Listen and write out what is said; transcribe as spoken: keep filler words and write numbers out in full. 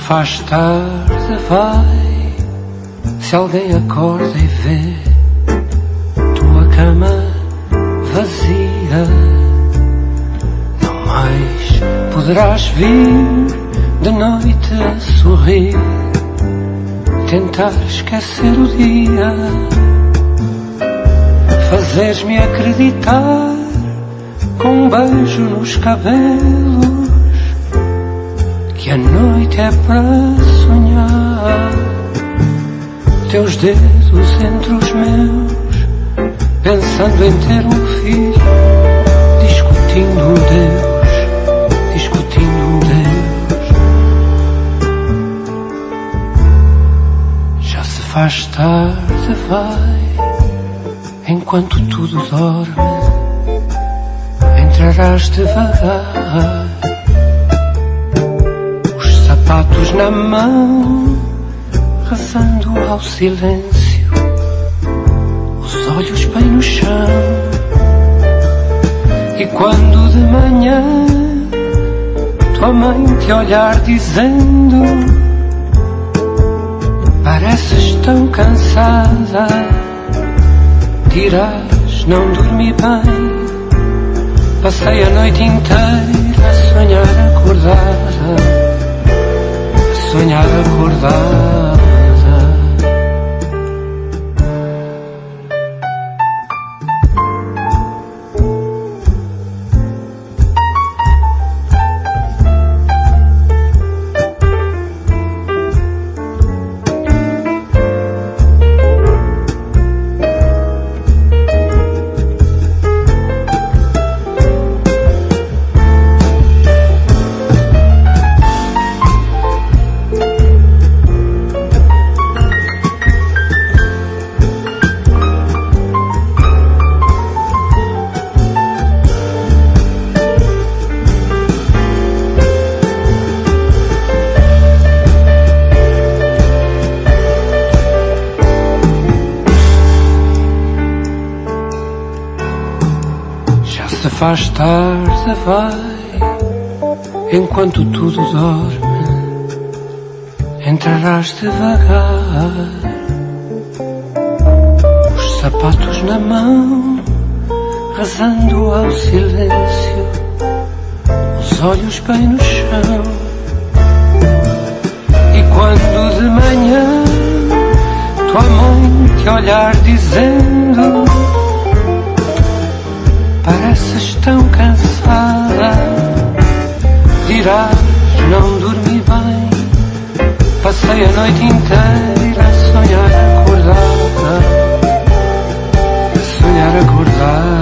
faz tarde, vai. Se alguém acorda e vê tua cama vazia, não mais poderás vir de noite a sorrir, tentar esquecer o dia, fazeres-me acreditar com um beijo nos cabelos que a noite é para sonhar. Teus dedos entre os meus, pensando em ter um filho, discutindo um Deus, discutindo um Deus. Já se faz tarde, vai, enquanto tudo dorme, entrarás devagar, os sapatos na mão, rezando ao silêncio, os olhos bem no chão. E quando de manhã tua mãe te olhar dizendo: pareces tão cansada, dirás: não dormi bem, passei a noite inteira a sonhar acordada, a sonhar acordada. Faz tarde, vai, enquanto tudo dorme, entrarás devagar, os sapatos na mão, rezando ao silêncio, os olhos bem no chão. E quando de manhã tua mãe te olhar dizendo: pareces tão cansada, dirás: não dormi bem, passei a noite inteira a sonhar acordada, a sonhar acordada.